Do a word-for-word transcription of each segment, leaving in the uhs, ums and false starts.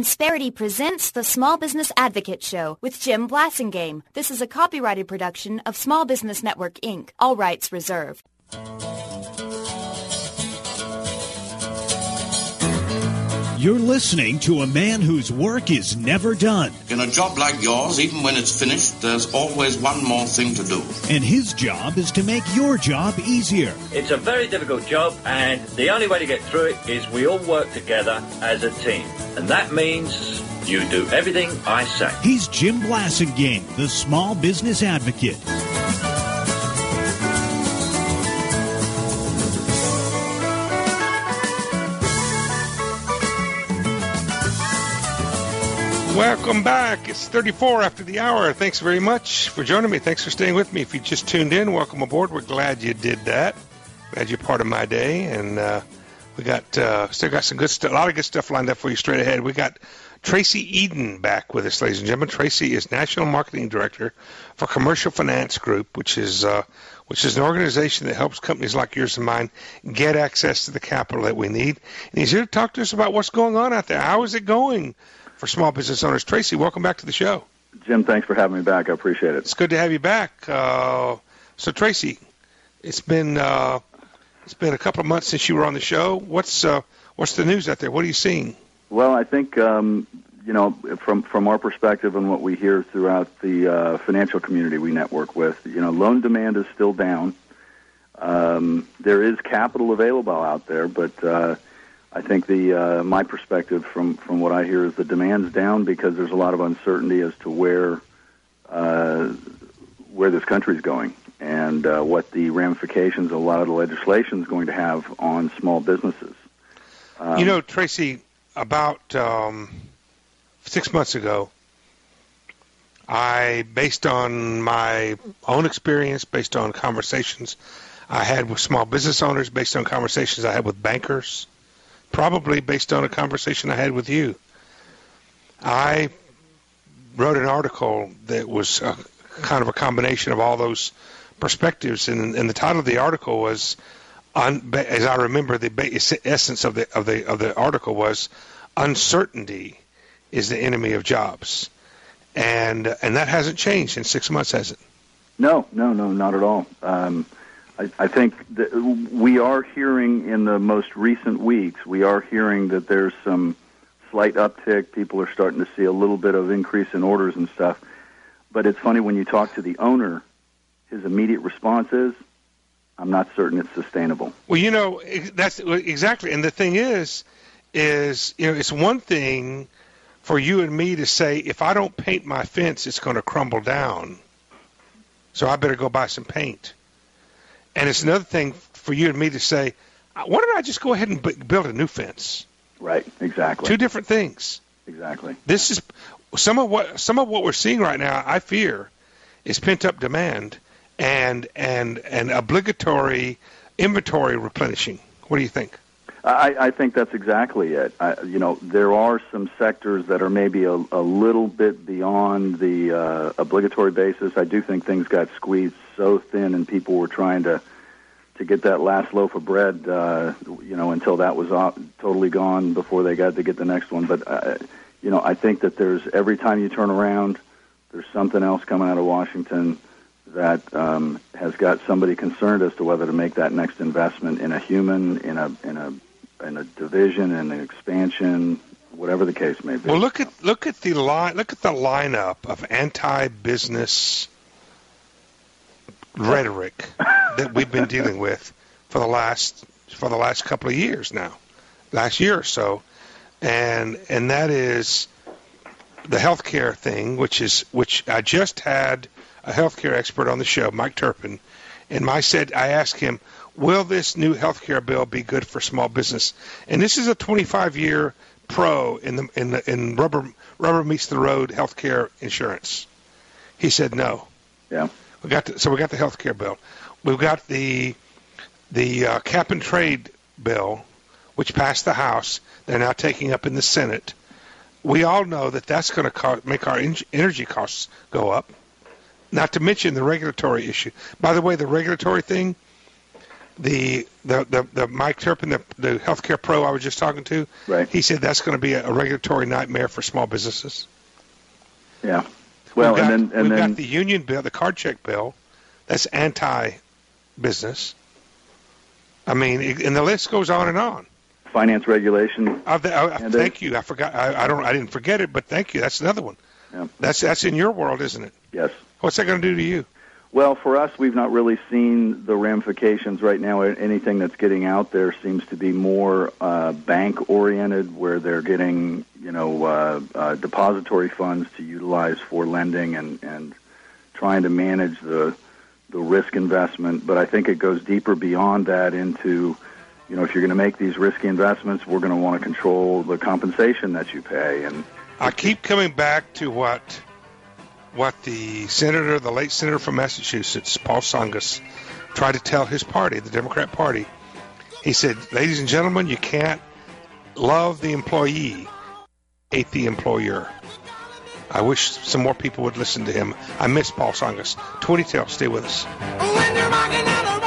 Insperity presents the Small Business Advocate Show with Jim Blasingame. This is a copyrighted production of Small Business Network, Incorporated. All rights reserved. You're listening to a man whose work is never done. In a job like yours, even when it's finished, there's always one more thing to do. And his job is to make your job easier. It's a very difficult job, and the only way to get through it is we all work together as a team. And that means you do everything I say. He's Jim Blasingame, the Small Business Advocate. Welcome back. It's thirty-four after the hour. Thanks very much for joining me. Thanks for staying with me. If you just tuned in, welcome aboard. We're glad you did that. Glad you're part of my day. And uh, we got uh, still got some good stuff, a lot of good stuff lined up for you straight ahead. We got Tracy Eden back with us, ladies and gentlemen. Tracy is National Marketing Director for Commercial Finance Group, which is uh, which is an organization that helps companies like yours and mine get access to the capital that we need. And he's here to talk to us about what's going on out there. How is it going for small business owners? Tracy, welcome back to the show. Jim, thanks for having me back. I appreciate it. It's good to have you back. Uh, so, Tracy, it's been uh, it's been a couple of months since you were on the show. What's uh, what's the news out there? What are you seeing? Well, I think um, you know from from our perspective and what we hear throughout the uh, financial community we network with, you know, loan demand is still down. Um, there is capital available out there, but uh, I think the uh, my perspective from, from what I hear is the demand's down because there's a lot of uncertainty as to where uh, where this country's going and uh, what the ramifications of a lot of the legislation is going to have on small businesses. Um, you know, Tracy, about um, six months ago, I, based on my own experience, based on conversations I had with small business owners, based on conversations I had with bankers, probably based on a conversation I had with you, I wrote an article that was a, kind of a combination of all those perspectives, and, and the title of the article was, un, as I remember, the essence of the of the of the article was, "Uncertainty is the enemy of jobs," and and that hasn't changed in six months, has it? No, no, no, not at all. Um, I, I think that we are hearing in the most recent weeks, we are hearing that there's some slight uptick. People are starting to see a little bit of increase in orders and stuff. But it's funny when you talk to the owner, his immediate response is, "I'm not certain it's sustainable." Well, you know, that's exactly. And the thing is, is, you know, it's one thing for you and me to say, if I don't paint my fence, it's going to crumble down, so I better go buy some paint. And it's another thing for you and me to say, why don't I just go ahead and b- build a new fence? Right, exactly. Two different things. Exactly. This is some of what some of what we're seeing right now, I fear, is pent-up demand and and and obligatory inventory replenishing. What do you think? I, I think that's exactly it. I, you know, there are some sectors that are maybe a, a little bit beyond the uh, obligatory basis. I do think things got squeezed so thin, and people were trying to to get that last loaf of bread, uh, you know, until that was off, totally gone before they got to get the next one. But uh, you know, I think that there's every time you turn around, there's something else coming out of Washington that um, has got somebody concerned as to whether to make that next investment in a human, in a in a in a division, in an expansion, whatever the case may be. Well, look at look at the line look at the lineup of anti-business rhetoric that we've been dealing with for the last for the last couple of years now, last year or so, and and that is the healthcare thing, which is which I just had a healthcare expert on the show, Mike Turpin, and I said I asked him, will this new healthcare bill be good for small business? And this is a twenty-five year pro in the in the, in rubber rubber meets the road healthcare insurance. He said no. Yeah. We got the, so we got the healthcare bill. We've got the the uh, cap and trade bill, which passed the House. They're now taking up in the Senate. We all know that that's going to co- make our en- energy costs go up. Not to mention the regulatory issue. By the way, the regulatory thing, the the the, the Mike Turpin, the, the healthcare pro I was just talking to, right. he said that's going to be a, a regulatory nightmare for small businesses. Yeah. Well, we've got, and then and we've then got the union bill, the card check bill, that's anti-business. I mean, it, and the list goes on and on. Finance regulation. Uh, the, uh, thank you. I forgot. I, I don't. I didn't forget it, but thank you. That's another one. Yeah. That's that's in your world, isn't it? Yes. What's that going to do to you? Well, for us, we've not really seen the ramifications right now. Anything that's getting out there seems to be more uh, bank-oriented, where they're getting, you know, uh, uh, depository funds to utilize for lending and, and trying to manage the the risk investment. But I think it goes deeper beyond that into, you know, if you're going to make these risky investments, we're going to want to control the compensation that you pay. And I keep coming back to what what the senator, the late senator from Massachusetts, Paul Tsongas, tried to tell his party, the Democrat Party. He said, ladies and gentlemen, you can't love the employee, hate the employer. I wish some more people would listen to him. I miss Paul Tsongas. twenty till, stay with us. When you're rocking out a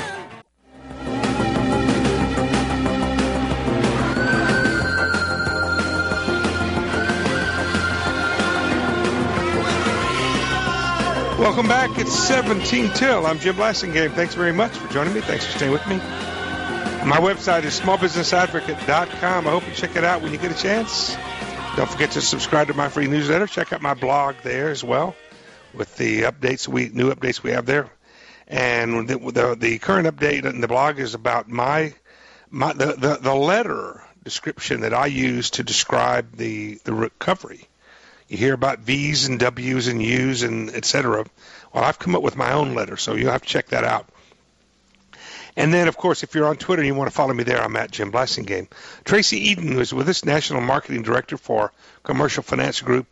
Welcome back. It's seventeen till. I'm Jim Blasingame. Thanks very much for joining me. Thanks for staying with me. My website is small business advocate dot com. I hope you check it out when you get a chance. Don't forget to subscribe to my free newsletter. Check out my blog there as well with the updates, we new updates we have there. And the, the, the current update in the blog is about my, my the, the, the letter description that I use to describe the, the recovery. You hear about V's and W's and U's and et cetera. Well, I've come up with my own letter, so you'll have to check that out. And then, of course, if you're on Twitter and you want to follow me there, I'm at Jim Blasingame. Tracy Eden, who is with us, National Marketing Director for Commercial Finance Group.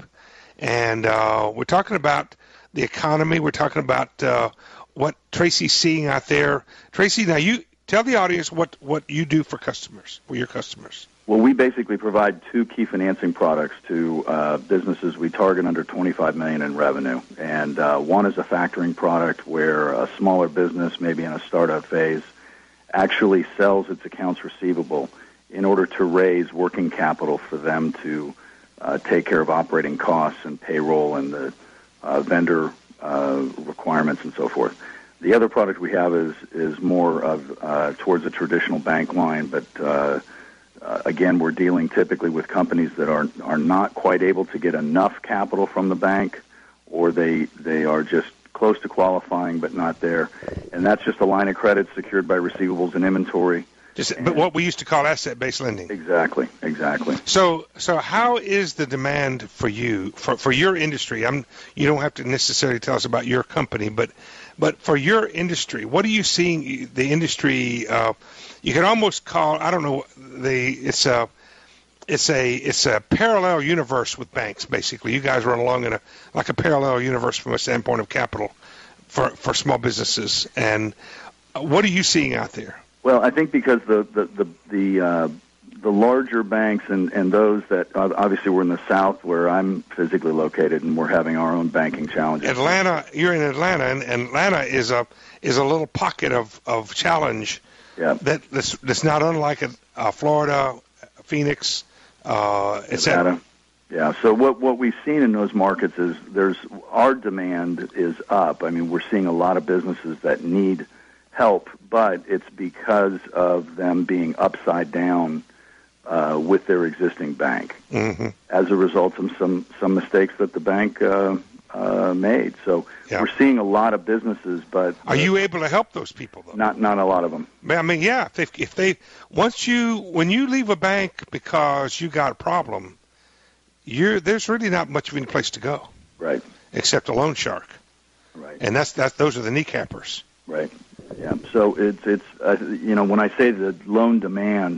And uh, we're talking about the economy. We're talking about uh, what Tracy's seeing out there. Tracy, now you tell the audience what, what you do for customers, for your customers. Well, we basically provide two key financing products to uh, businesses we target under twenty-five million dollars in revenue. And uh, one is a factoring product where a smaller business, maybe in a startup phase, actually sells its accounts receivable in order to raise working capital for them to uh, take care of operating costs and payroll and the uh, vendor uh, requirements and so forth. The other product we have is is more of uh, towards a traditional bank line, but uh, uh, again, we're dealing typically with companies that are are not quite able to get enough capital from the bank, or they they are just close to qualifying but not there, and that's just a line of credit secured by receivables and inventory. Just, but what we used to call asset-based lending. Exactly, exactly. So, so how is the demand for you, for, for your industry? I'm, you don't have to necessarily tell us about your company, but, but for your industry, what are you seeing? The industry, uh, you can almost call, I don't know, the it's a, it's a, it's a parallel universe with banks. Basically, you guys run along in a like a parallel universe from a standpoint of capital for for small businesses. And what are you seeing out there? Well, I think because the the the the, uh, the larger banks and, and those that obviously we're in the South where I'm physically located, and we're having our own banking challenges. Atlanta, you're in Atlanta, and, and Atlanta is a is a little pocket of, of challenge. Yeah. That that's, that's not unlike a, uh, Florida, Phoenix, uh, et cetera. Yeah. So what what we've seen in those markets is there's our demand is up. I mean, we're seeing a lot of businesses that need help, but it's because of them being upside down uh, with their existing bank mm-hmm. as a result of some some mistakes that the bank uh, uh, made. So yeah. we're seeing a lot of businesses, but are you able to help those people though? Not not a lot of them. I mean, yeah. If they, if they once you when you leave a bank because you got a problem, you're there's really not much of any place to go, right? Except a loan shark, right? And that's that's those are the kneecappers. Right. Yeah. So it's it's uh, you know when I say the loan demand,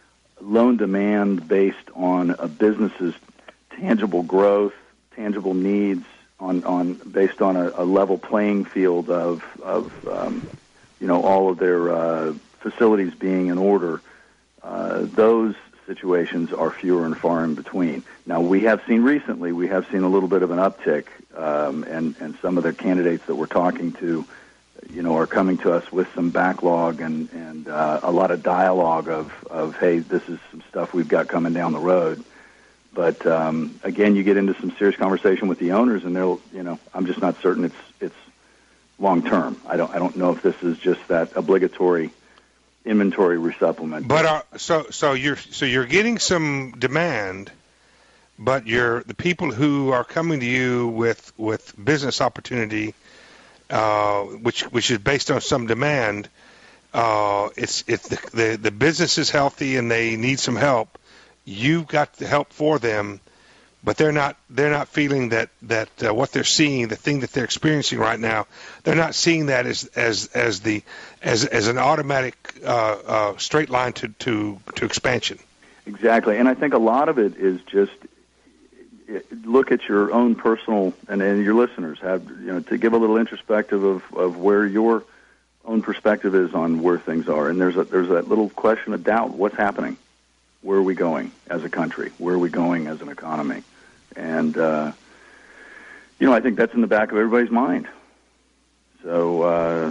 loan demand based on a business's tangible growth, tangible needs, on, on based on a, a level playing field of of um, you know all of their uh, facilities being in order. Uh, those situations are fewer and far in between. Now we have seen recently we have seen a little bit of an uptick, um, and and some of the candidates that we're talking to, you know, are coming to us with some backlog and and uh, a lot of dialogue of of hey, this is some stuff we've got coming down the road. But um, again, you get into some serious conversation with the owners, and they'll, you know, I'm just not certain it's it's long term. I don't I don't know if this is just that obligatory inventory resupplement. But uh, so so you're so you're getting some demand, but you're the people who are coming to you with with business opportunity, uh, which which is based on some demand. Uh, it's if the, the the business is healthy and they need some help, you've got the help for them, but they're not they're not feeling that that uh, what they're seeing, the thing that they're experiencing right now, they're not seeing that as as as the as as an automatic uh, uh, straight line to, to to expansion. Exactly, and I think a lot of it is just look at your own personal and, and your listeners have you know to give a little introspective of, of where your own perspective is on where things are, and there's a, there's that little question of doubt: what's happening? Where are we going as a country? Where are we going as an economy? And, uh, you know, I think that's in the back of everybody's mind. So, uh,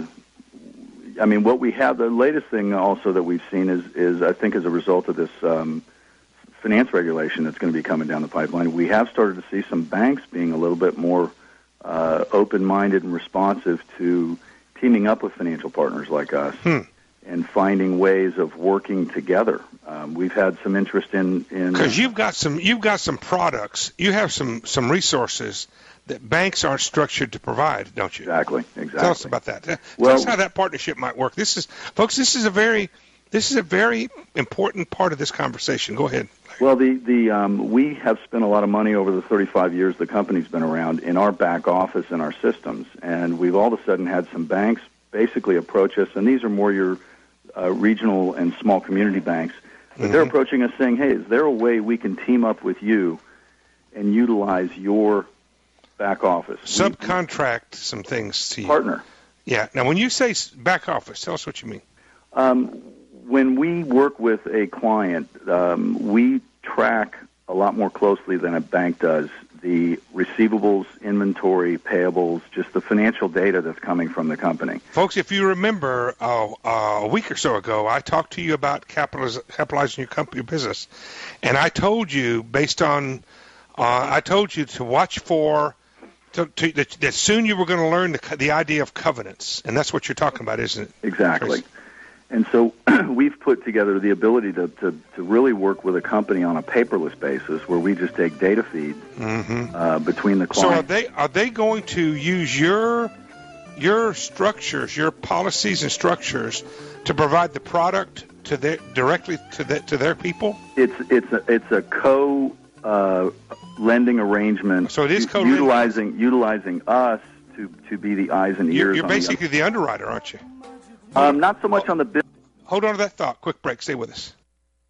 I mean, what we have, the latest thing also that we've seen is, is I think as a result of this um, finance regulation that's going to be coming down the pipeline, we have started to see some banks being a little bit more uh, open-minded and responsive to teaming up with financial partners like us. Hmm. And finding ways of working together. Um, we've had some interest in in because you've got some you've got some products, you have some some resources that banks aren't structured to provide, don't you? Exactly, exactly. Tell us about that. Tell well, us how that partnership might work. This is, folks, this is a very this is a very important part of this conversation. Go ahead. Well, the the um, we have spent a lot of money over the thirty-five years the company's been around in our back office and our systems, and we've all of a sudden had some banks basically approach us, and these are more your Uh, regional and small community banks, but mm-hmm. they're approaching us saying, hey, is there a way we can team up with you and utilize your back office? Subcontract we, some things to you. Partner. Yeah. Now, when you say back office, tell us what you mean. Um, when we work with a client, um, we track a lot more closely than a bank does the receivables, inventory, payables, just the financial data that's coming from the company. Folks, if you remember uh, uh, a week or so ago, I talked to you about capitaliz- capitalizing your company, your business, and I told you, based on, uh, I told you to watch for, to, to, that, that soon you were going to learn the, the idea of covenants, and that's what you're talking about, isn't it? Exactly. Tracy? And so we've put together the ability to, to, to really work with a company on a paperless basis where we just take data feed mm-hmm. uh, between the clients. So are they are they going to use your your structures, your policies and structures to provide the product to their directly to the, to their people? It's it's a, it's a co uh, lending arrangement. So it is co utilizing utilizing us to, to be the eyes and ears. You're, you're on basically the, the underwriter, aren't you? Um, not so much on the business. Hold on to that thought. Quick break. Stay with us.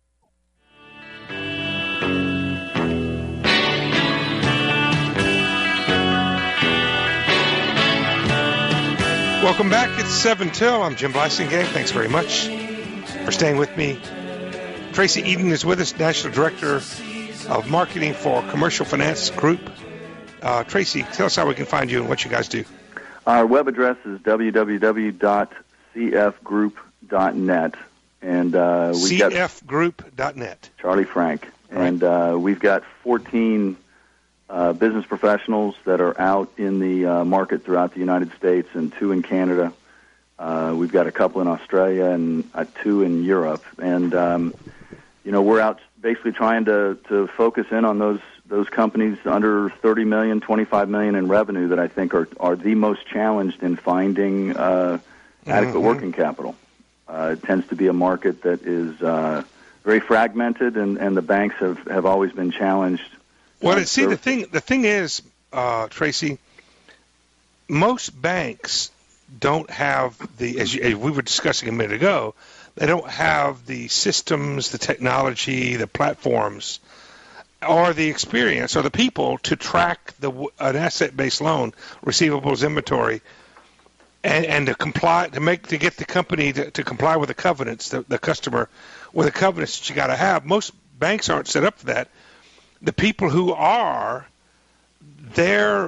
Welcome back. It's seven till. I'm Jim Blasingame. Thanks very much for staying with me. Tracy Eden is with us, National Director of Marketing for Commercial Finance Group. Uh, Tracy, tell us how we can find you and what you guys do. Our web address is w w w dot c f group dot net, and uh, we c f group dot net. Charlie Frank, right. And uh, we've got fourteen uh, business professionals that are out in the uh, market throughout the United States, and two in Canada. Uh, we've got a couple in Australia and uh, two in Europe, and um, you know we're out basically trying to to focus in on those those companies under thirty million, twenty-five million in revenue that I think are are the most challenged in finding uh, adequate mm-hmm. working capital. Uh, it tends to be a market that is uh, very fragmented, and, and the banks have, have always been challenged. Well, see, the thing the thing is, uh, Tracy, most banks don't have the, as, you, as we were discussing a minute ago, they don't have the systems, the technology, the platforms, or the experience, or the people to track the an asset-based loan, receivables, inventory, and, and to comply to make to get the company to, to comply with the covenants, the, the customer with the covenants that you got to have. Most banks aren't set up for that. The people who are, they're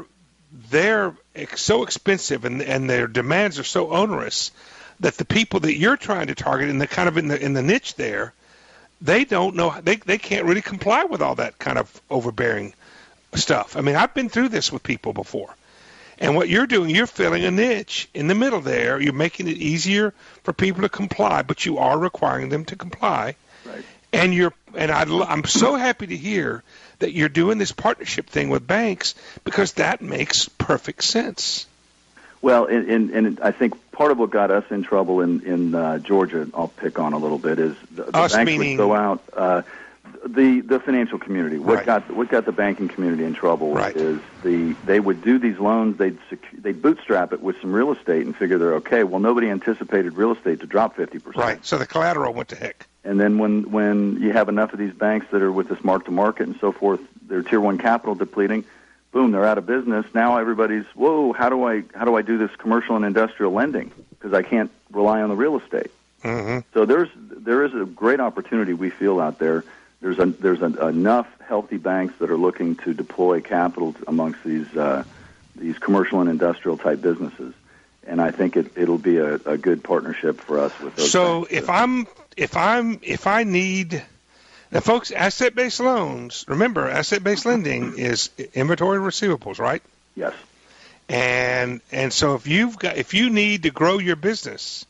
they're so expensive and and their demands are so onerous that the people that you're trying to target in the kind of in the in the niche there, they don't know, they they can't really comply with all that kind of overbearing stuff. I mean, I've been through this with people before. And what you're doing, you're filling a niche in the middle there. You're making it easier for people to comply, but you are requiring them to comply. Right. And you're and I, I'm so happy to hear that you're doing this partnership thing with banks, because that makes perfect sense. Well, and, and, and I think part of what got us in trouble in in uh, Georgia, I'll pick on a little bit, is the, the us banks meaning... would go out. Uh, the the financial community. What right. got what got the banking community in trouble right. is the they would do these loans. They'd secu- they'd bootstrap it with some real estate and figure they're okay. Well, nobody anticipated real estate to drop fifty percent. Right. So the collateral went to heck. And then when when you have enough of these banks that are with this mark to market and so forth, their tier one capital depleting. Boom, they're out of business. Now everybody's, whoa, how do I how do I do this commercial and industrial lending? Because I can't rely on the real estate. Mm-hmm. So there's there is a great opportunity we feel out there. There's a, there's a, enough healthy banks that are looking to deploy capital amongst these uh, these commercial and industrial type businesses, and I think it it'll be a, a good partnership for us with those. So banks. if I'm if I'm if I need now, folks, asset-based loans. Remember, asset-based lending is inventory receivables, right? Yes. And and so if you've got if you need to grow your business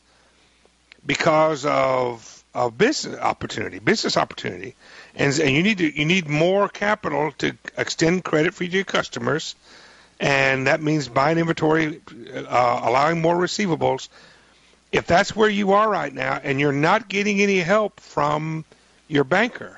because of of business opportunity, business opportunity, and and you need to you need more capital to extend credit for your customers, and that means buying inventory, uh, allowing more receivables. If that's where you are right now, and you're not getting any help from your banker,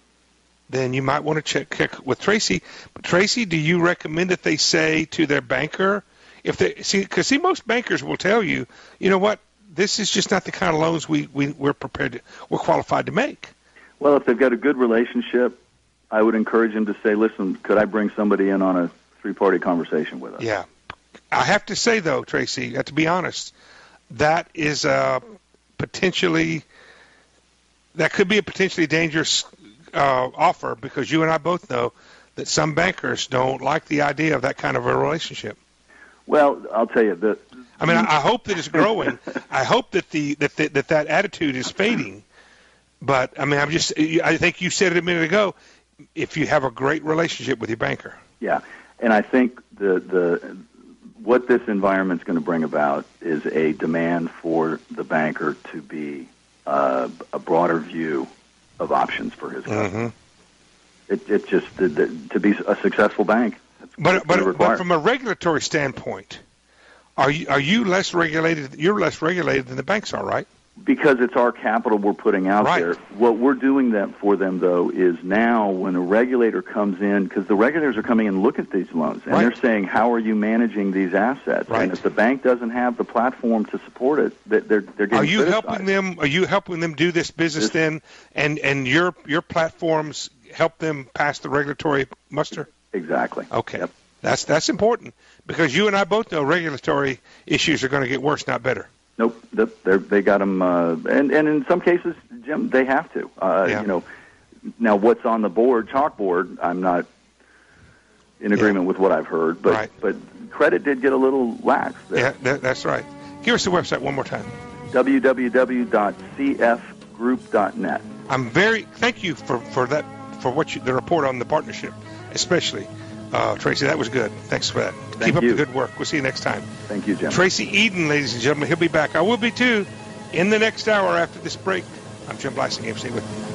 then you might want to check, check with Tracy. But Tracy, do you recommend that they say to their banker, if they see, because see, most bankers will tell you, you know what, this is just not the kind of loans we, we we're prepared to, we're qualified to make. Well, if they've got a good relationship, I would encourage them to say, listen, could I bring somebody in on a three-party conversation with us? Yeah. I have to say, though, Tracy, to be honest, that is a potentially, that could be a potentially dangerous uh, offer, because you and I both know that some bankers don't like the idea of that kind of a relationship. Well, I'll tell you that. I mean, I, I hope that it's growing. I hope that the that, the, that that attitude is fading. But I mean, I'm just. I think you said it a minute ago. If you have a great relationship with your banker. Yeah, and I think the the what this environment's going to bring about is a demand for the banker to be uh, a broader view of options for his customers. Mm-hmm. It it just the, the, to be a successful bank. But but, but from a regulatory standpoint, are you are you less regulated? You're less regulated than the banks are, right? Because it's our capital we're putting out right. there. What we're doing that for them, though, is now when a regulator comes in, because the regulators are coming in and look at these loans, and right. they're saying, how are you managing these assets? Right. And if the bank doesn't have the platform to support it, they're they're getting Are you criticized. helping them? Are you helping them do this business this, then? And and your your platforms help them pass the regulatory muster? Exactly. Okay. Yep. That's that's important, because you and I both know regulatory issues are going to get worse, not better. Nope, they they got them, uh, and and in some cases, Jim, they have to. Uh, yeah. You know, now what's on the board, chalkboard, I'm not in agreement yeah. with what I've heard, but right. but credit did get a little lax there. Yeah, that, that's right. Give us the website one more time. w w w dot c f group dot net. I'm very thank you for, for that for what you, the report on the partnership, especially. Uh, Tracy, that was good. Thanks for that. Thank Keep up you. the good work. We'll see you next time. Thank you, Jim. Tracy Eden, ladies and gentlemen. He'll be back. I will be, too, in the next hour after this break. I'm Jim Blasingame. Stay with me.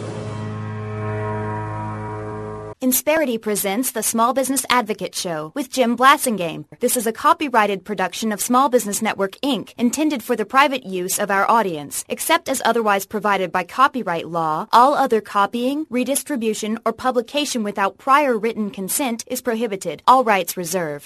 Insperity presents the Small Business Advocate Show with Jim Blasingame. This is a copyrighted production of Small Business Network, Incorporated, intended for the private use of our audience. Except as otherwise provided by copyright law, all other copying, redistribution, or publication without prior written consent is prohibited. All rights reserved.